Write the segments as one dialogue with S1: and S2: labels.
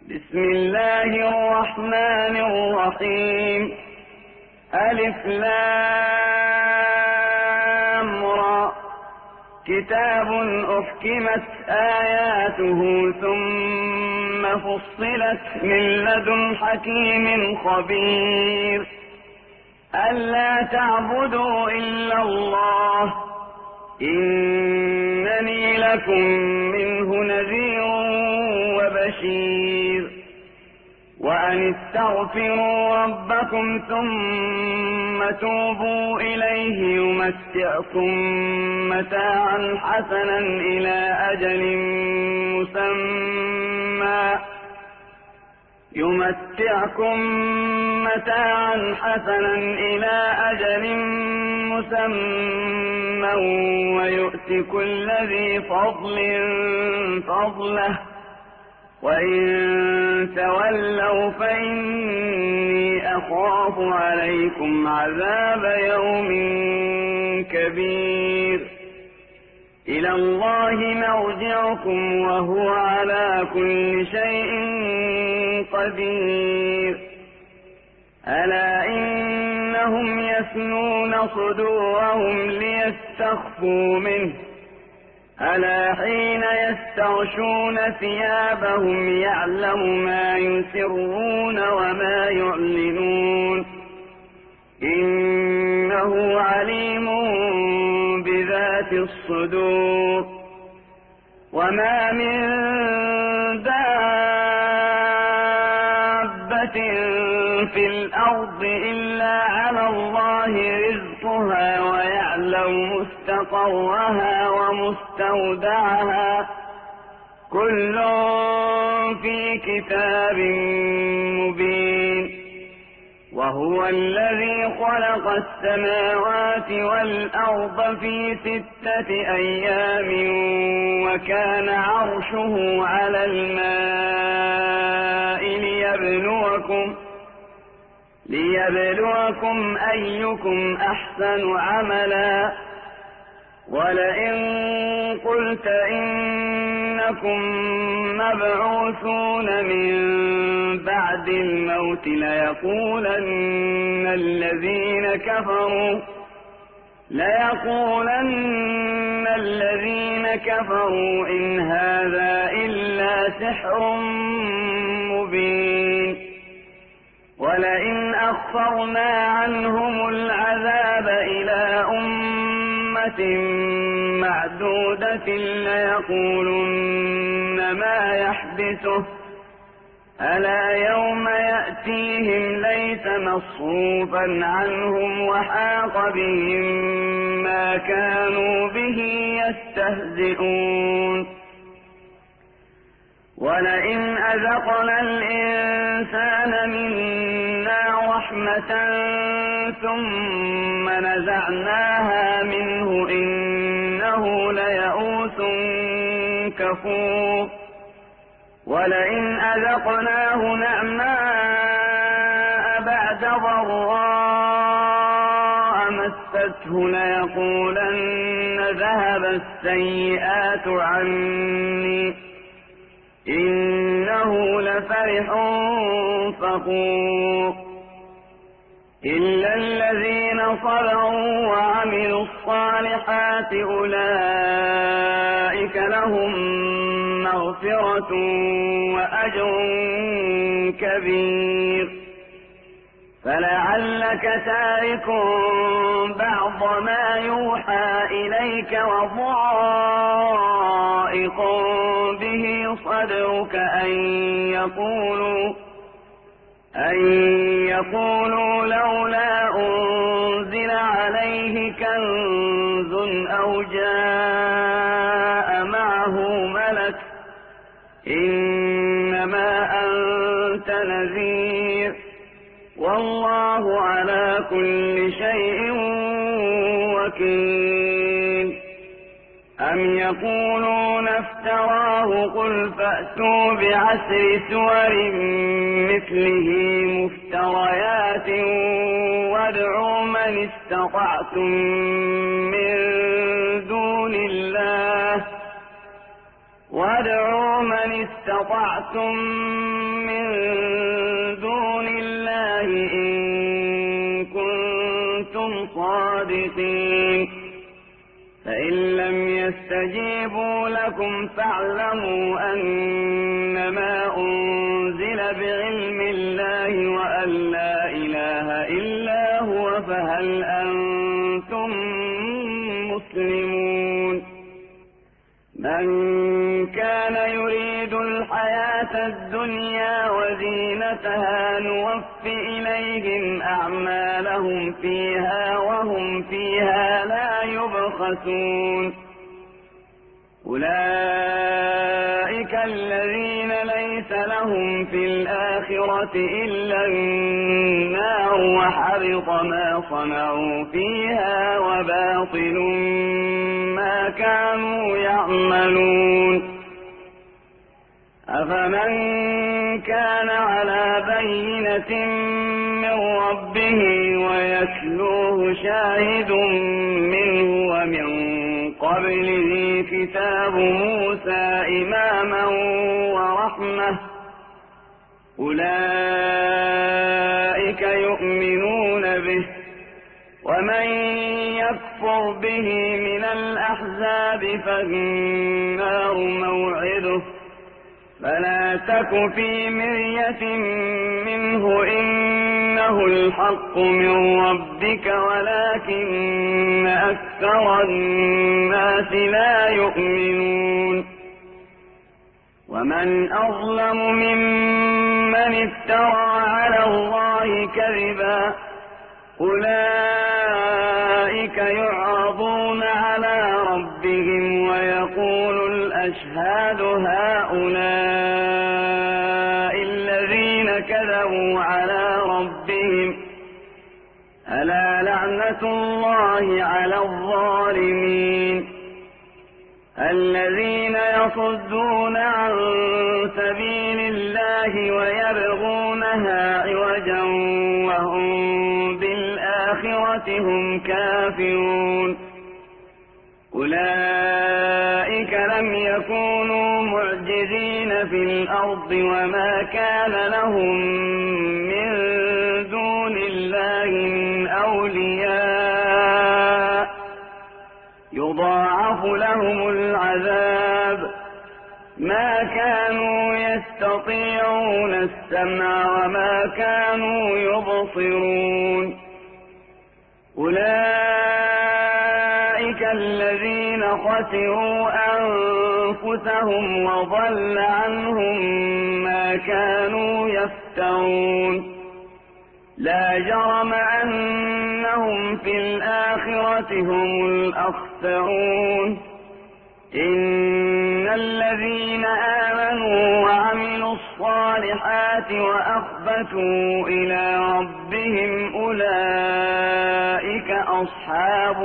S1: بسم الله الرحمن الرحيم. ألف لام را. كتاب أحكمت آياته ثم فصلت من لدن حكيم خبير. ألا تعبدوا إلا الله إنني لكم منه نذير وبشير. وأن استغفروا ربكم ثم توبوا إليه يمتعكم متاعا حسنا إلى أجل مسمى ويؤت كل ذي فضل فضله وإن تولوا فإني أخاف عليكم عذاب يوم كبير. إلى الله مرجعكم وهو على كل شيء قدير. ألا إنهم يثنون صدورهم ليستخفوا منه ألا حين يستغشون ثيابهم يعلم ما يسرون وما يعلنون إنه عليم بذات الصدور. وما من دابة في الأرض إلا على الله رزقها ويعلم مستقرها ومستودعها كل في كتاب مبين. وهو الذي خلق السماوات والأرض في 6 أيام وكان عرشه على الماء ليبلوكم أيكم أحسن عملا. ولئن قلت إنكم مبعوثون من بعد الموت ليقولن الذين كفروا إن هذا إلا سحر مبين. ولئن أخرنا عنهم العذاب إلى أمة معدودة ليقولن ما يحبسه ألا يوم يأتيهم ليس مصروفا عنهم وحاق بهم ما كانوا به يستهزئون. ولئن أذقنا الإنسان منا رحمة ثم نزعناها منه إنه ليئوس كفور. ولئن أذقناه نعماء بعد ضراء مسته ليقولن ذهب السيئات عني إنه لفرح فخور. إلا الذين صبروا وعملوا الصالحات أولئك لهم مغفرة وأجر كبير. فلعلك تارك بعض ما يوحى إليك وضائق به صدرك أن يقولوا لولا أنزل عليه كنز أو جاء معه ملك إنما أنت نذير والله على كل شيء وكيل. أم يقولون افتراه قل فأتوا ب10 سور مثله مفتريات وادعوا من استطعتم من دون الله استطعتم من دون الله إن كنتم صادقين فإن لم يستجيبوا لكم فاعلموا أنما أنزل بعلم الله وأن لا إله إلا هو فهل أنتم مسلمون من كان يريد الحياة الدنيا وزينتها نوف إليهم أعمالهم فيها وهم فيها لا يبخسون أولئك الذين ليس لهم في الآخرة إلا النار وحبط ما صنعوا فيها وباطل ما كانوا يعملون أفمن كان على بينة من ربه ويتلوه شاهد منه ومن قبله كتاب موسى إماما ورحمة أولئك يؤمنون به ومن يكفر به من الأحزاب فالنار موعده فلا تك في مرية منه إنه الحق من ربك ولكن أكثر الناس لا يؤمنون ومن أظلم ممن افترى على الله كذبا أولئك يعرضون على ربهم ويقول الأشهاد هؤلاء الذين كذبوا على ربهم ألا لعنة الله على الظالمين الذين يصدون عن سبيل الله ويبغونها عوجا وهم بالآخرة هم كافرون أولئك لم يكونوا معجزين في الأرض وما كان لهم من دون الله من أولياء يضاعف لهم العذاب ما كانوا يستطيعون السمع وما كانوا يبصرون أولئك الذين خسروا أنفسهم وضل عنهم ما كانوا يفترون لا جرم أنهم في الآخرة هم الأخسرون إن الذين آمنوا وعملوا الصالحات وأخبتوا إلى ربهم أولئك أصحاب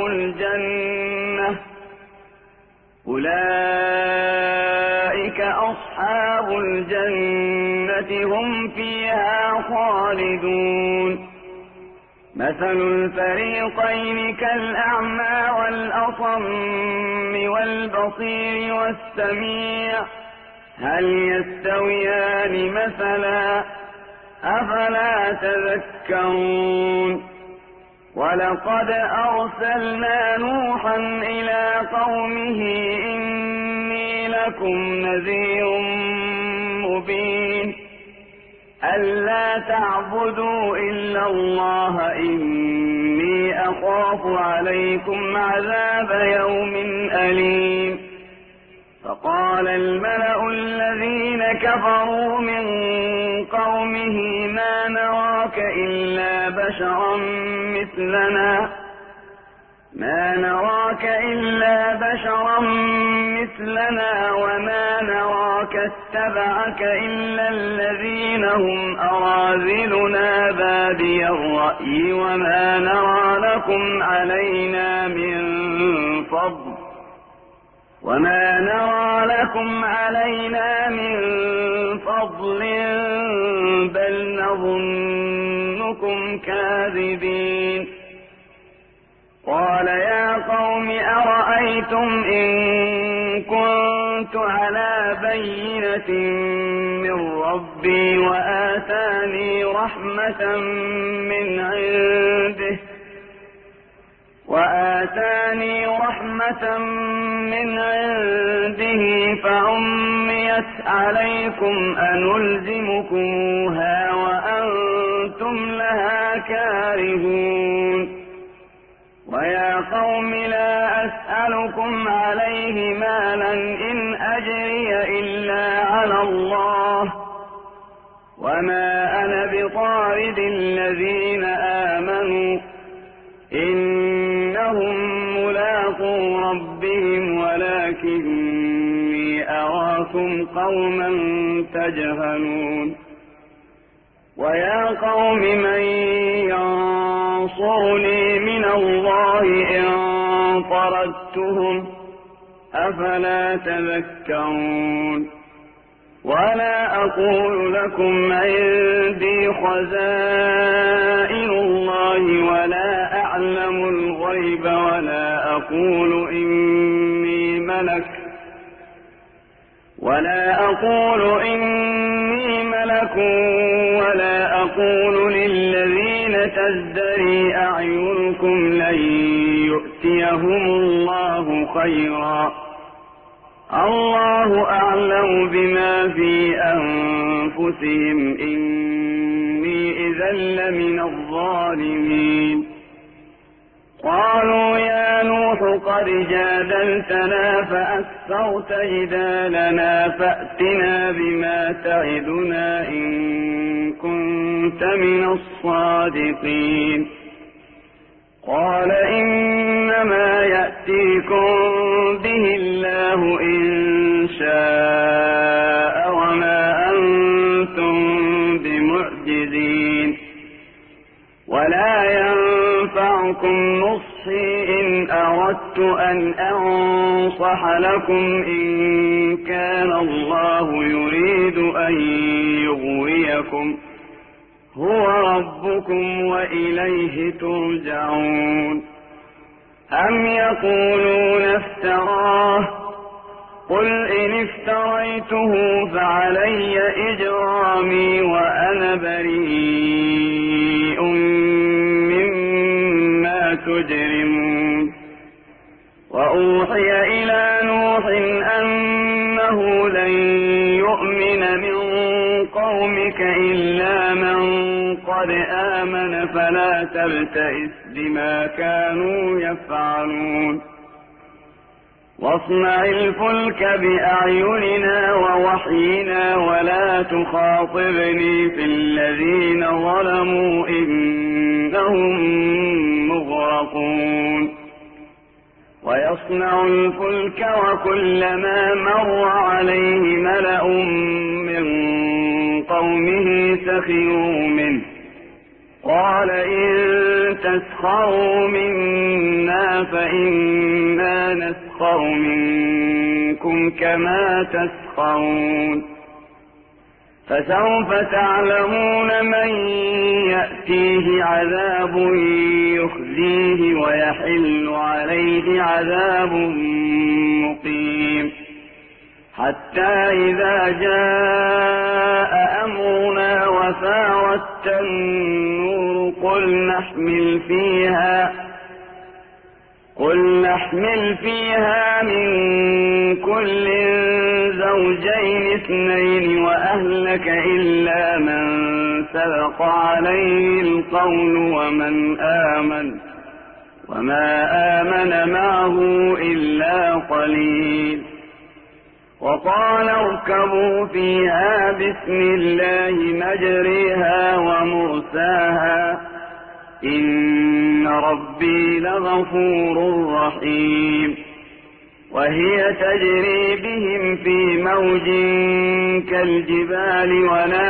S1: الجنة هم فيها خالدون مثل الفريقين كالأعمى والأصم والبصير والسميع هل يستويان مثلا أفلا تذكرون ولقد أرسلنا نوحا إلى قومه إني لكم نذير مبين ألا تعبدوا إلا الله إني أخاف عليكم عذاب يوم أليم فقال الملأ الذين كفروا من قومه ما نراك إلا بشرا مثلنا وما نراك اتبعك إلا الذين هم أراذلنا بادي الرأي وما نرى لكم علينا من فضل بل نظنكم كاذبين قال يا قوم أرأيتم إن كنت على بينة ربي وآتاني رحمة من عنده فعميت عليكم أنلزمكموها وأنتم لها كارهون ويا قوم لا أسألكم عليه مالا إن أجري إلا على الله وما أنا بطارد الذين آمنوا إنهم ملاقو ربهم ولكني أراكم قوما تجهلون ويا قوم من ينصرني من الله إن طردتهم أفلا تذكرون ولا أقول لكم عندي خزائن الله ولا أعلم الغيب ولا أقول إني ملك ولا أقول للذين تزدري أعينكم لن يؤتيهم الله خيرا الله أعلم بما في أنفسهم إني إذا لمن الظالمين قالوا يا نوح قد جادلتنا فأكثرت جدالنا فأتنا بما تعدنا إن كنت من الصادقين قال إنما يأتيكم به الله إن شاء وما أنتم بمعجزين ولا ينفعكم نصحي إن أردت أن أنصح لكم إن كان الله يريد أن يغويكم هو ربكم وإليه ترجعون أم يقولون افتراه قل إن افتريته فعلي إجرامي وأنا بريء مما تجرمون وأوحي إلى نوح أنه لن يؤمن من قومك إلا من قد آمن فلا تبتئس بما كانوا يفعلون واصنع الفلك بأعيننا ووحينا ولا تخاطبني في الذين ظلموا إنهم مغرقون ويصنع الفلك وكلما مر عليه ملأ من قومه سخروا منه قال إن تسخروا منا فإنا نسخر منكم كما تسخرون فسوف تعلمون من يأتيه عذاب يخزيه ويحل عليه عذاب مقيم حتى إذا جاء أمرنا وفارت النور قل نحمل فيها من كل زوجين اثنين وأهلك إلا من سبق عليه القول وما آمن معه إلا قليل وقال اركبوا فيها بسم الله مجريها ومرساها إن ربي لغفور رحيم وهي تجري بهم في موج كالجبال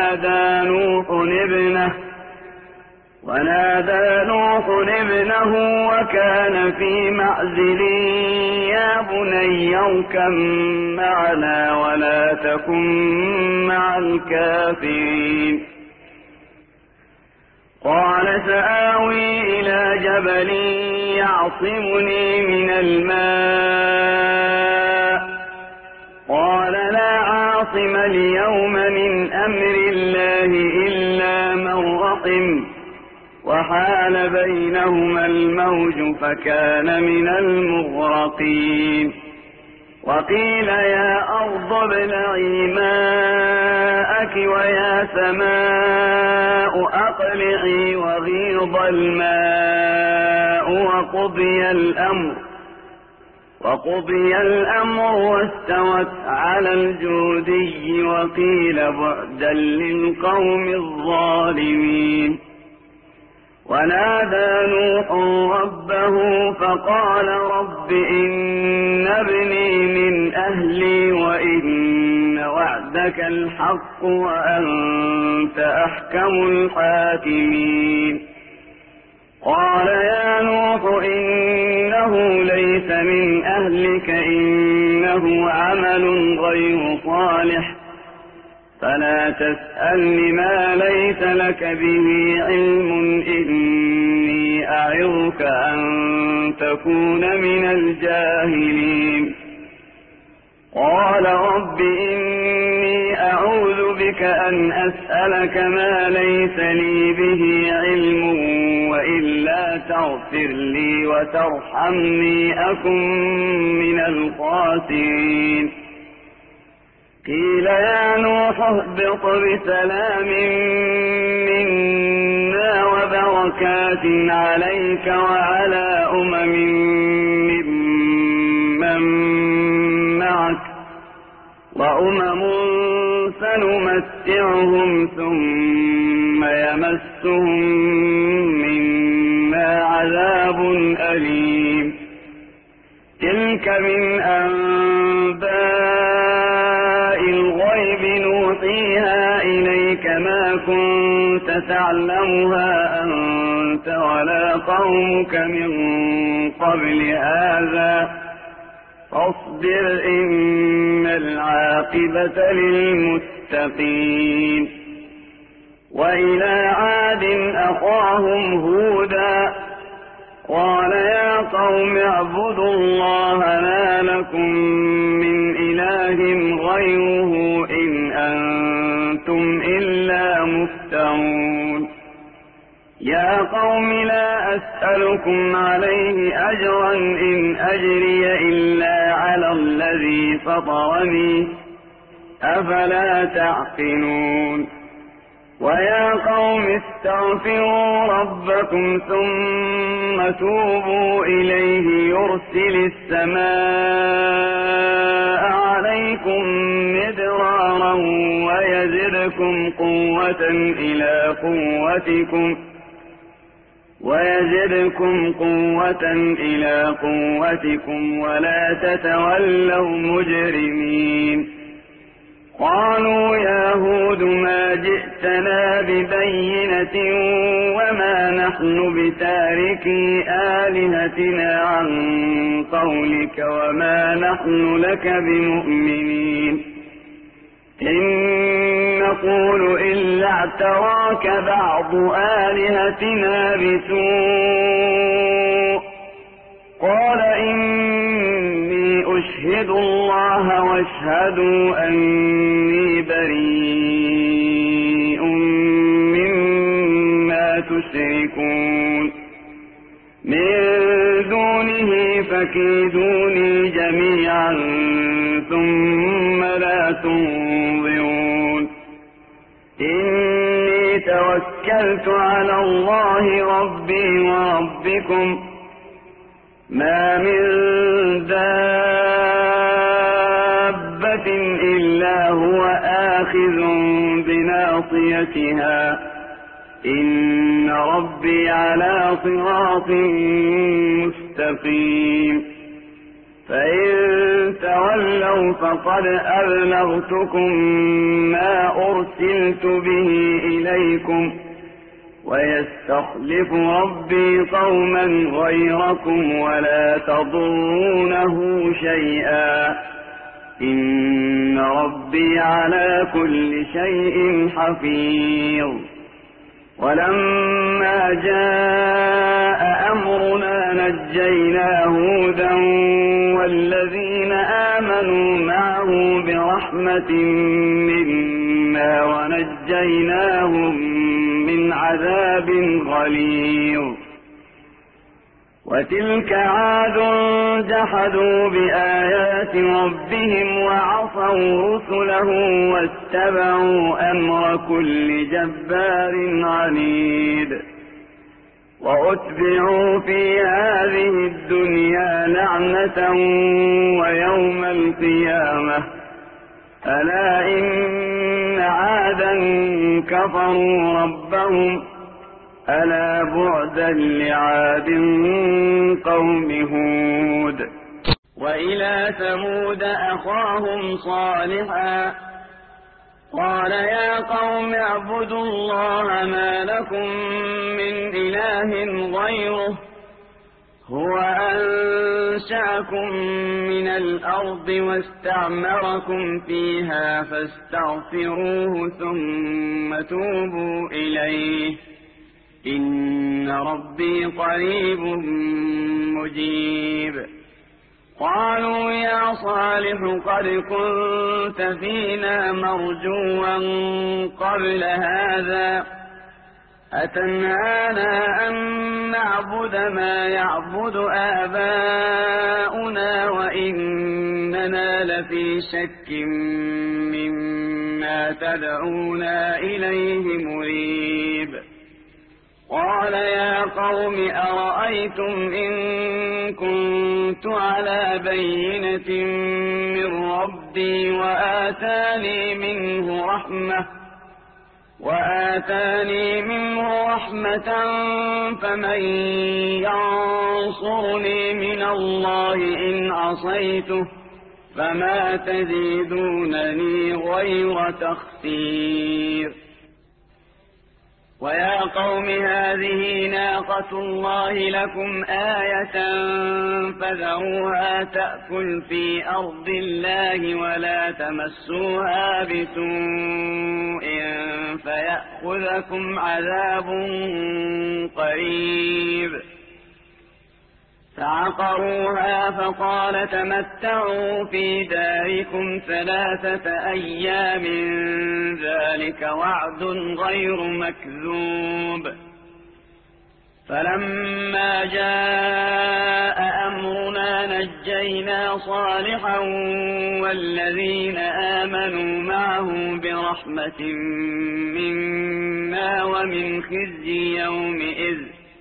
S1: ونادى نوح ابنه وكان في معزل يا بني اركب معنا ولا تكن مع الكافرين قال سآوي إلى جبل يعصمني من الماء قال لا عاصم عاصم اليوم من أمر الله إلا من رحم وحال بينهما الموج فكان من المغرقين وقيل يا أرض ابلعي ماءك ويا سماء أقلعي وغيض الماء وقضي الأمر واستوت على الجودي وقيل بعدا للقوم الظالمين ونادى نوح ربه فقال رب إن ابني من أهلي وإن وعدك الحق وأنت أحكم الحاكمين قال يا نوح إنه ليس من أهلك إنه عمل غير صالح فلا تسألني ما ليس لك به علم إني أعظك أن تكون من الجاهلين قال رب إني أعوذ بك أن أسألك ما ليس لي به علم وإلا تغفر لي وترحمني أكن من الخاسرين قيل يا نوح اهبط بسلام منا وبركات عليك وعلى ممن معك وأمم سنمتعهم ثم يمسهم منا عذاب أليم تلك من أنباء الغيب نوحيها إليك ما كنت تعلمها أنت ولا قومك من قبل هذا فاصبر إن العاقبة للمتقين وإلى عاد أخاهم هودا قال يا قوم اعبدوا الله ما لكم من إله غيره إن أنتم إلا مفترون يا قوم لا أسألكم عليه أجرا إن أجري إلا على الذي فطرني أفلا تعقلون ويا قوم استغفروا ربكم ثم توبوا إليه يرسل السماء عليكم مدرارا ويزدكم قوة إلى قوتكم ولا تتولوا مجرمين قالوا يا هود ما جئتنا ببينة وما نحن بتاركي آلهتنا عن قولك وما نحن لك بمؤمنين إن نقول إلا اعتراك بعض آلهتنا بسوء قال إني أشهد الله واشهدوا أني بريء مما تشركون من دونه فكيدوني جميعا ثم لا تنظرون إني توكلت على الله ربي وربكم ما من دابة إلا هو آخذ بناصيتها إن ربي على صراط مستقيم فإن تولوا فقد أبلغتكم ما أرسلت به إليكم ويستخلف ربي قوما غيركم ولا تضرونه شيئا إن ربي على كل شيء حفيظ ولما جاء أمرنا نجينا هودا والذين آمنوا معه برحمة برحمة منا ونجيناهم من عذاب غليظ. وتلك عاد جحدوا بآيات ربهم وعصوا رسله واتبعوا أمر كل جبار عنيد. وأتبعوا في هذه الدنيا لعنة ويوم القيامة ألا إن عادا كفروا ربهم ألا بعدا لعاد قوم هود. وإلى ثمود أخاهم صالحا قال يا قوم اعبدوا الله ما لكم من إله غيره هو أنشأكم من الأرض واستعمركم فيها فاستغفروه ثم توبوا إليه إن ربي قريب مجيب. قالوا يا صالح قد كنت فينا مرجوا قبل هذا أتنهانا أن نعبد ما يعبد آباؤنا وإننا لفي شك مما تدعونا إليه مريب. قال يا قوم أرأيتم إن كنت على بينة من ربي وآتاني منه رحمة فمن ينصرني من الله إن عصيته فما تزيدونني غير تخسير. ويا قوم هذه ناقة الله لكم آية فذروها تأكل في أرض الله ولا تمسوها بسوء فيأخذكم عذاب قريب. فعقروها فقال تمتعوا في داركم 3 أيام ذلك وعد غير مكذوب. فلما جاء أمرنا نجينا صالحا والذين آمنوا معه برحمة منا ومن خزي يومئذ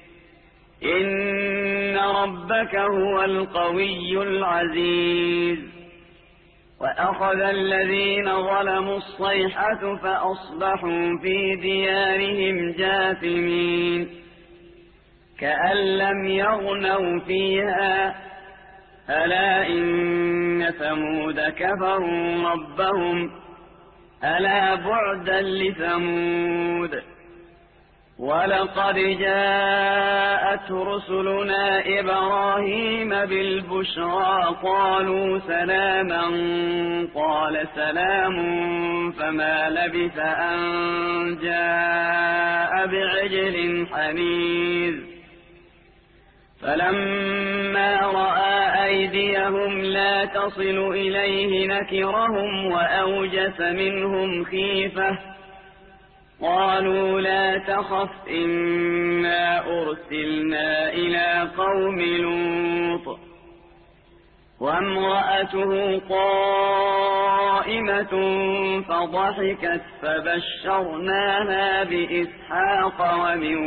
S1: إن ربك هو القوي العزيز. وأخذ الذين ظلموا الصيحة فأصبحوا في ديارهم جاثمين كأن لم يغنوا فيها ألا إن ثمود كفروا ربهم ألا بعدا لثمود. ولقد جاءت رسلنا إبراهيم بالبشرى قالوا سلاما قال سلام فما لبث أن جاء بعجل حنيذ. فلما رأى أيديهم لا تصل إليه نكرهم وأوجس منهم خيفة قالوا لا تخف إنا أرسلنا إلى قوم لوط وامرأته قائمة فضحكت فبشرناها بإسحاق ومن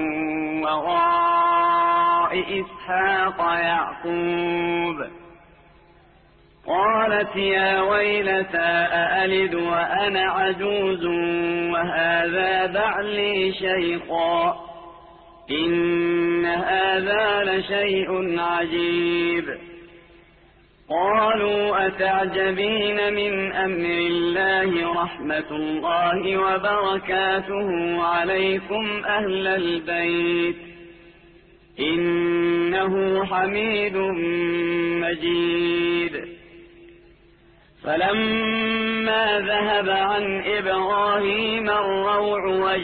S1: وراء إسحاق يعقوب. قالت يا ويلتى أألد وأنا عجوز وهذا بعلي شيخا إن هذا لشيء عجيب. قالوا أتعجبين من أمر الله رحمة الله وبركاته عليكم أهل البيت إنه حميد مجيد. فلما ذهب عن إبراهيم الروع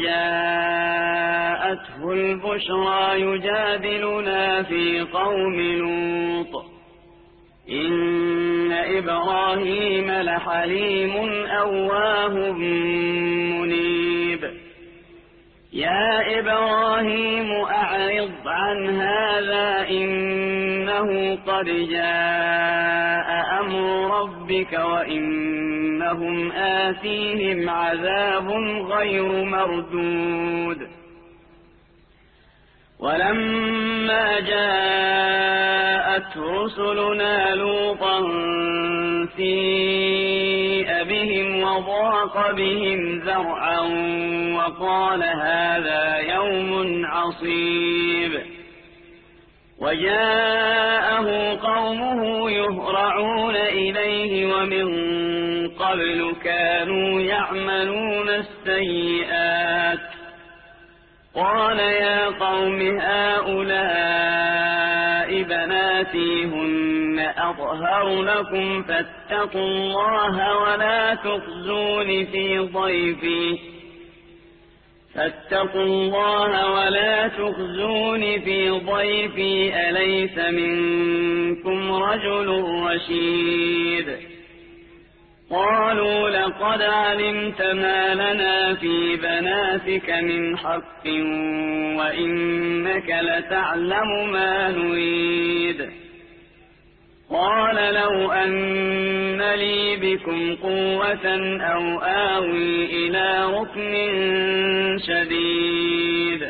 S1: وجاءته البشرى يجادلنا في قوم لوط إن إبراهيم لحليم أواه منيب يا إبراهيم أعرض عن هذا إنه قد جاء أمر ربك وإنهم آتيهم عذاب غير مردود ولما جاءت رسلنا لوطا سيء بهم وضاق بهم ذرعا وقال هذا يوم عصيب وجاءه قومه يهرعون إليه ومن قبل كانوا يعملون السيئات قال يا قوم هؤلاء بناتي هن أطهر لكم فاتقوا الله ولا تخزوني في ضيفي أليس منكم رجل رشيد قالوا لقد علمت ما لنا في بناتك من حق وإنك لتعلم ما نريد قال لو أن لي بكم قوة أو آوي إلى ركن شديد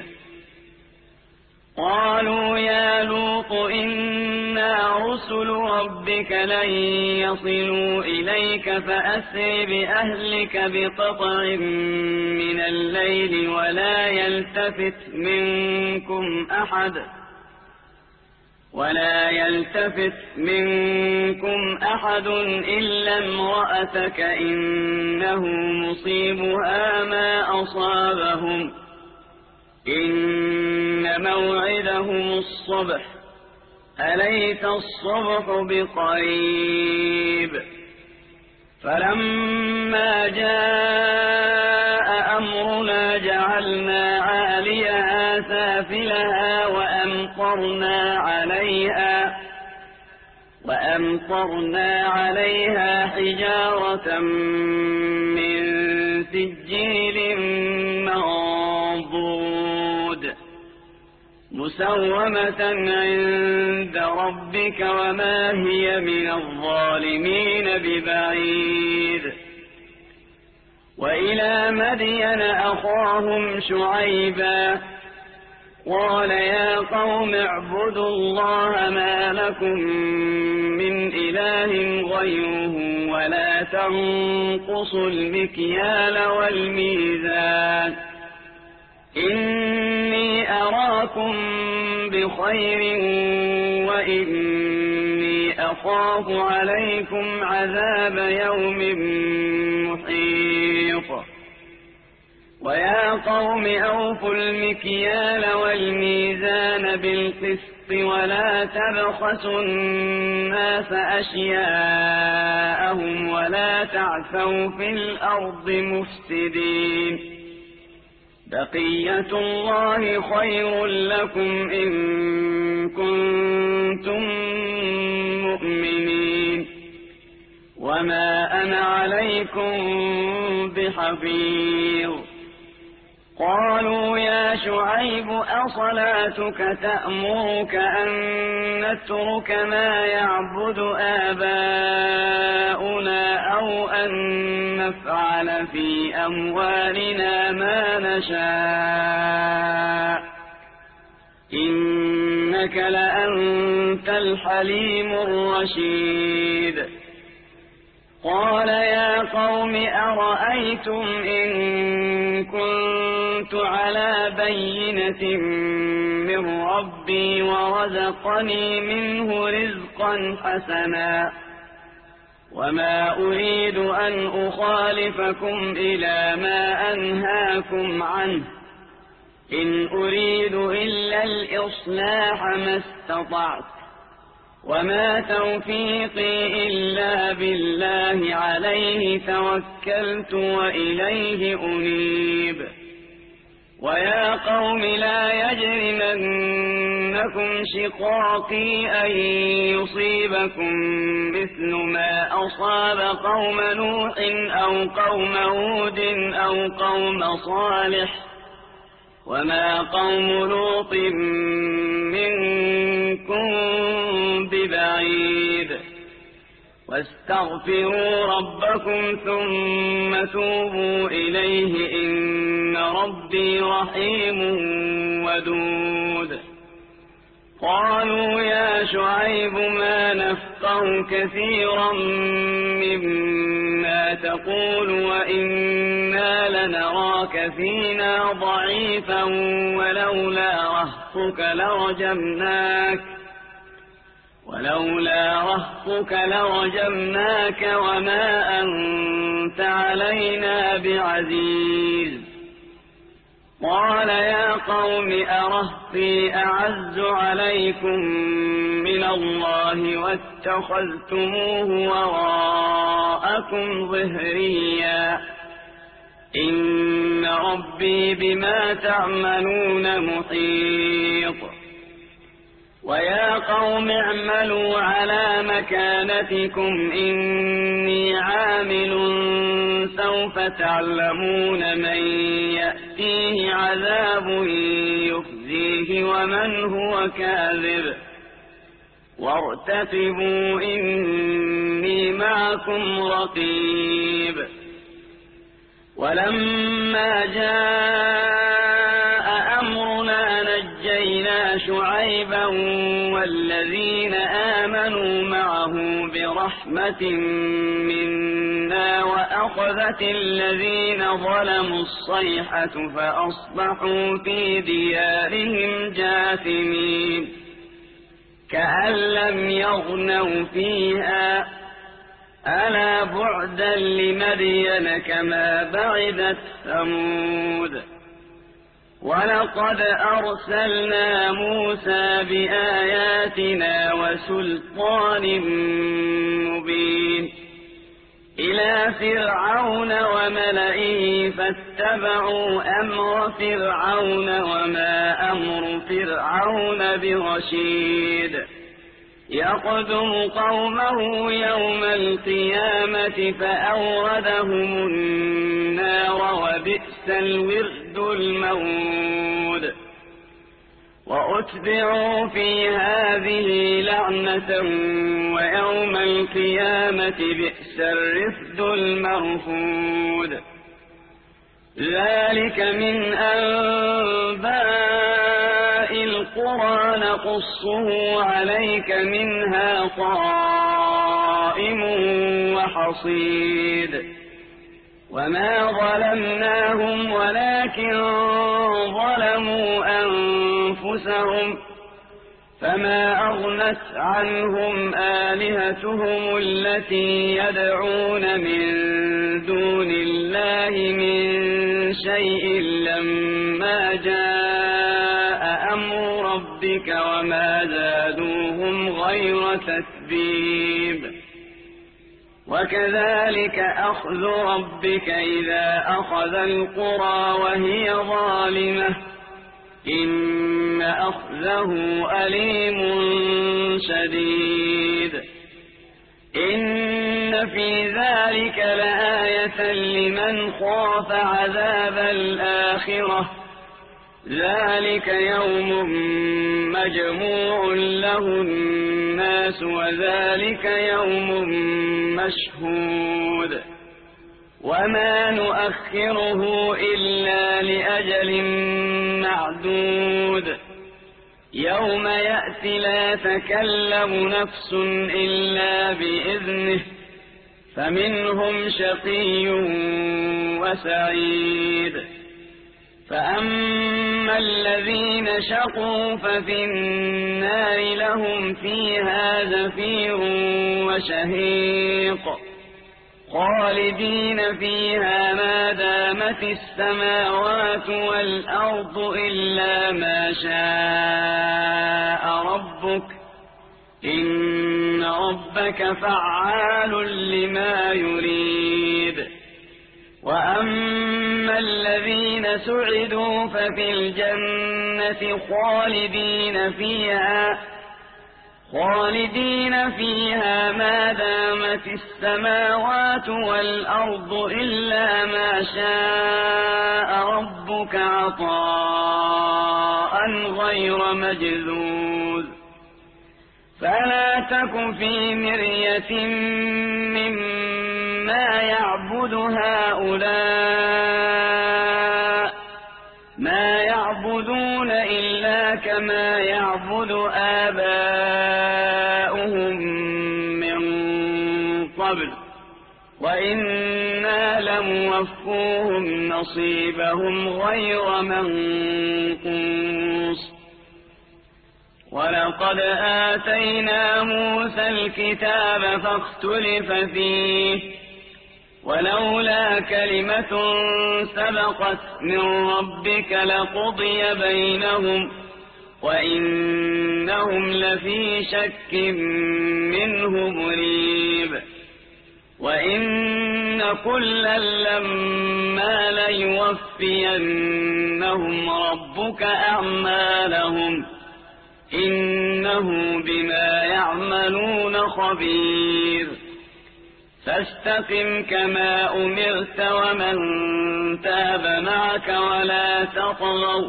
S1: قالوا يا لوط إنا رسل ربك لن يصلوا إليك فأسر بأهلك بقطع من الليل ولا يلتفت منكم أحد إلا امرأتك إنه مصيبها ما أصابهم إن موعدهم الصبح أليس الصبح بقريب فلما جاء أمرنا جعلنا عاليها سافلها وأمطرنا عليها حجارة من سجيل منضود مسومة عند ربك وما هي من الظالمين ببعيد وإلى مدين أخاهم شعيبا قال يا قوم اعبدوا الله ما لكم من إله غيره ولا تنقصوا المكيال والميزان إني أراكم بخير وإني أخاف عليكم عذاب يوم محيط ويا قوم أوفوا المكيال والميزان بالقسط ولا تبخسوا الناس أشياءهم ولا تعثوا في الأرض مفسدين بقية الله خير لكم إن كنتم مؤمنين وما أنا عليكم بحفيظ قالوا يا شعيب أصلاتك تأمرك أن نترك ما يعبد آباؤنا أو أن نفعل في أموالنا ما نشاء إنك لأنت الحليم الرشيد قال يا قوم أرأيتم إن كنت على بينة من ربي ورزقني منه رزقا حسنا وما أريد أن أخالفكم إلى ما أنهاكم عنه إن أريد إلا الإصلاح ما استطعت وما توفيقي إلا بالله عليه توكلت وإليه أنيب ويا قوم لا يجرمنكم لكم شقاقي أن يصيبكم مثل ما أصاب قوم نوح أو قوم هود أو قوم صالح وما قوم لوط منكم ببعيد واستغفروا ربكم ثم توبوا إليه إن ربي رحيم ودود قالوا يا شعيب ما نفقه كثيرا مما تقول وإنا لنراك فينا ضعيفا ولولا رهطك لرجمناك وما أنت علينا بعزيز قال يا قوم أرهطي أعز عليكم من الله واتخذتموه وراءكم ظهريا إن ربي بما تعملون محيط ويا قوم اعملوا على مكانتكم إني عامل سوف تعلمون من يأتيه عذاب يخزيه ومن هو كاذب وارتقبوا إني معكم رقيب ولما جاء أمرنا نجينا شعيبا والذين آمنوا معه برحمة منا وأخذت الذين ظلموا الصيحة فأصبحوا في ديارهم جاثمين كأن لم يغنوا فيها ألا بعدا لمدين كما بعدت ثمود ولقد أرسلنا موسى بآياتنا وسلطان مبين إلى فرعون وملئه فاتبعوا أمر فرعون وما أمر فرعون برشيد يقدم قومه يوم القيامة فأوردهم النار وبئس الورد المورود وأتبعوا في هذه لعنة ويوم القيامة بئس الرفد المرفود ذلك من أنباء القرى نقصه عليك منها قائم وحصيد وما ظلمناهم ولكن ظلموا أنفسهم فما أغنت عنهم آلهتهم التي يدعون من دون الله من شيء لما جاء أمر ربك وما زادوهم غير تتبيب وكذلك أخذ ربك إذا أخذ القرى وهي ظالمة إن أخذه أليم شديد إن في ذلك لآية لمن خاف عذاب الآخرة ذلك يوم مجموع له الناس وذلك يوم مشهود وما نؤخره إلا لأجل معدود يوم يأتي لا تكلم نفس إلا بإذنه فمنهم شقي وسعيد فأما الذين شقوا ففي النار لهم فيها زفير وشهيق خالدين فيها ما دامت السماوات والأرض إلا ما شاء ربك إن ربك فعال لما يريد وأما أما الذين سعدوا ففي الجنة خالدين فيها ما دامت السماوات والأرض إلا ما شاء ربك عطاء غير مجذوذ فلا تك في مرية مما يعبد هؤلاء ما يعبدون إلا كما يعبد آباؤهم من قبل وإنا لموفوهم نصيبهم غير منقوص ولقد آتينا موسى الكتاب فاختلف فيه ولولا كلمة سبقت من ربك لقضي بينهم وإنهم لفي شك منه مريب وإن كلا لما ليوفينهم ربك أعمالهم إنه بما يعملون خبير فاستقم كما أمرت ومن تاب معك ولا تطغوا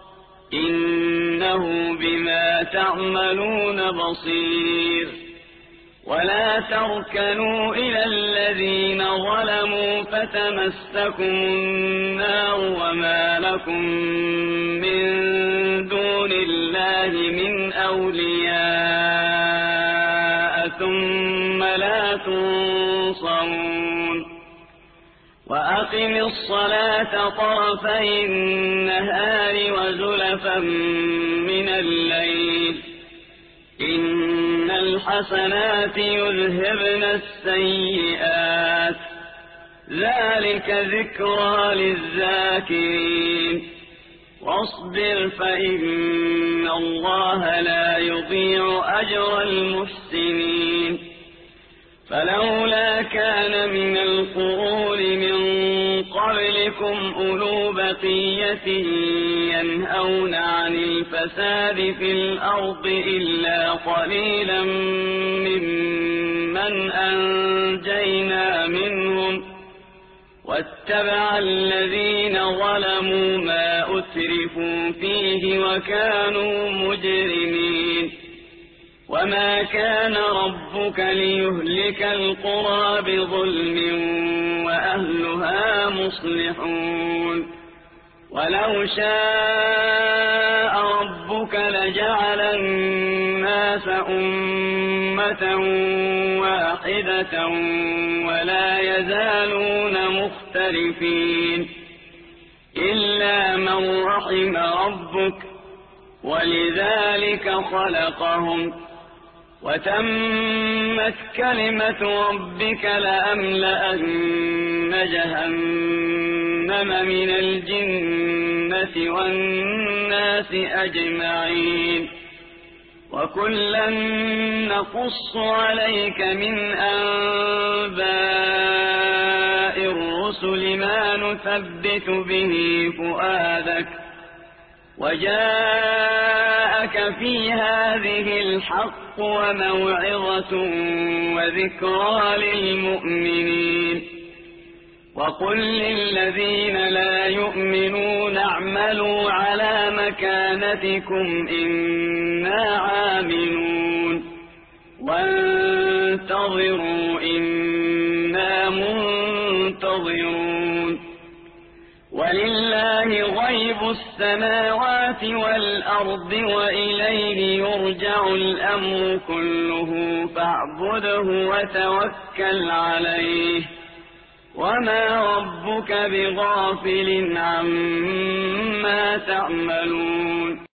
S1: إنه بما تعملون بصير ولا تركنوا إلى الذين ظلموا فتمسكم النار وما لكم من دون الله من أولياء ثم لا تنصرون وأقم الصلاة طرفي النهار وزلفا من الليل إن الحسنات يذهبن السيئات ذلك ذكرى للذاكرين واصبر فإن الله لا يضيع أجر المحسنين فلولا كان من القرون من قبلكم أولو بقية ينهون عن الفساد في الأرض إلا قليلا ممن أنجينا منهم واتبع الذين ظلموا ما أترفوا فيه وكانوا مجرمين وما كان ربك ليهلك القرى بظلم وأهلها مصلحون ولو شاء ربك لجعل الناس أمة واحدة ولا يزالون مختلفين إلا من رحم ربك ولذلك خلقهم وتمت كلمة ربك لأملأن جهنم من الجنة والناس أجمعين وكلا نقص عليك من أنباء الرسل ما نثبت به فؤادك وجاءك في هذه الحق وموعظة وذكرى للمؤمنين وقل للذين لا يؤمنون اعملوا على مكانتكم إنا عاملون وانتظروا إنا منتظرون ولله غيب السماوات والأرض وإليه يرجع الأمر كله فاعبده وتوكل عليه وما ربك بغافل عما تعملون